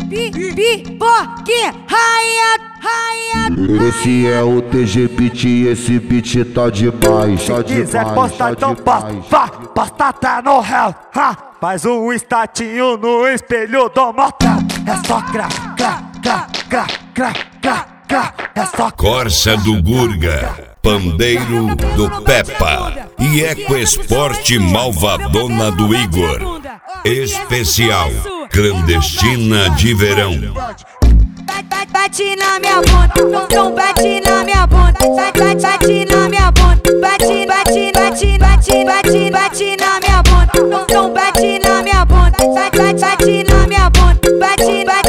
Pipoque, raia. Esse é o TG Beat, esse beat tá demais. Se quiser postar, então posta até no réu. Faz um estatinho no espelho do motel. É só crá. É só Corsa do Gurga, pandeiro do Peppa e Ecoesporte Malvadona do Igor. Especial Clandestina de Verão. Bate na minha bunda, não bate na minha bunda. Bate na minha bunda, bate na minha bunda, não bate na minha bunda. Bate na minha bunda, bate na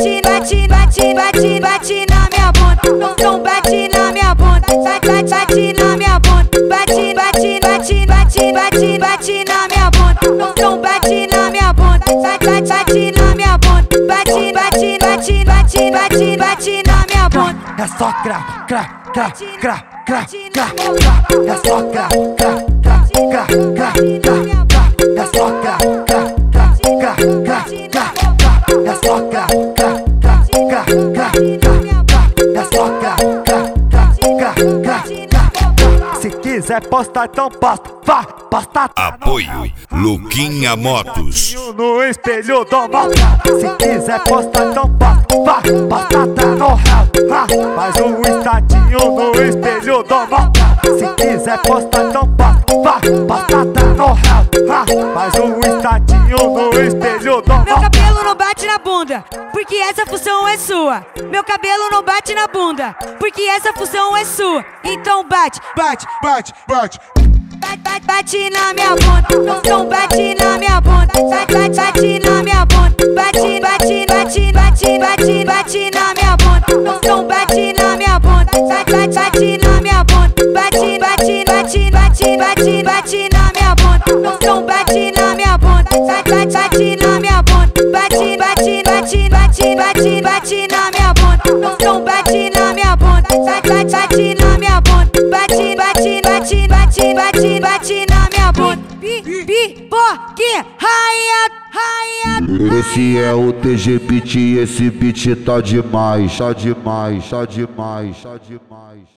minha bunda, não bate na minha bunda. Bate na minha bunda, bate na minha bunda, não bate na minha bunda. Bate na minha bunda, bate na minha bunda. É só crá. É só crá. É só crá. É só crá. É só crá. Se quiser postar, então posta. Apoio Luquinha Motos. No espelho do motel. Se quiser postar, então posta até no réu. Faz um estatinho no espelho do motel. Se quiser postar, então posta até no réu. Faz um estatinho no espelho do motel. Meu cabelo não bate na bunda, porque essa função é sua. Meu cabelo não bate na bunda, porque essa função é sua. Então bate. Bate na minha bunda, não bate na minha bunda. Bate na minha bunda, bate na minha bunda, não bate na minha bunda. Bate na minha bunda, bate na minha bunda, não bate na minha bunda. Bate na minha bunda, bate na minha bunda, não bate na minha bunda. Bate na minha bunda, bate na minha bunda. Pipoque, raia. Esse é o TG Beat, esse beat tá demais.